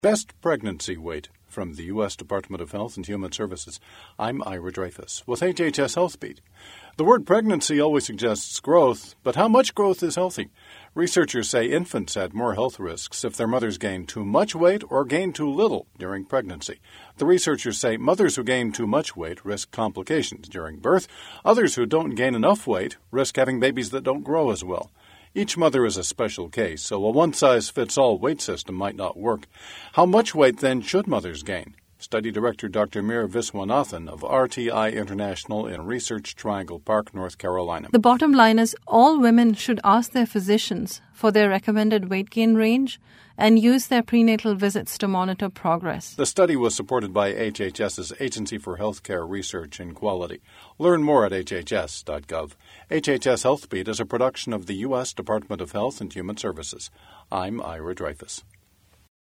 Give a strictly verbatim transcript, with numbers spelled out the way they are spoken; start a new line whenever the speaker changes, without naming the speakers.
Best Pregnancy Weight from the U S Department of Health and Human Services. I'm Ira Dreyfus with H H S Health Beat. The word pregnancy always suggests growth, but how much growth is healthy? Researchers say infants had more health risks if their mothers gained too much weight or gained too little during pregnancy. The researchers say mothers who gain too much weight risk complications during birth. Others who don't gain enough weight risk having babies that don't grow as well. Each mother is a special case, so a one-size-fits-all weight system might not work. How much weight, then, should mothers gain? Study Director Doctor Mir Viswanathan of R T I International in Research Triangle Park, North Carolina.
The bottom line is all women should ask their physicians for their recommended weight gain range and use their prenatal visits to monitor progress.
The study was supported by HHS's Agency for Healthcare Research and Quality. Learn more at H H S dot gov. H H S Health Beat is a production of the U S Department of Health and Human Services. I'm Ira Dreyfus.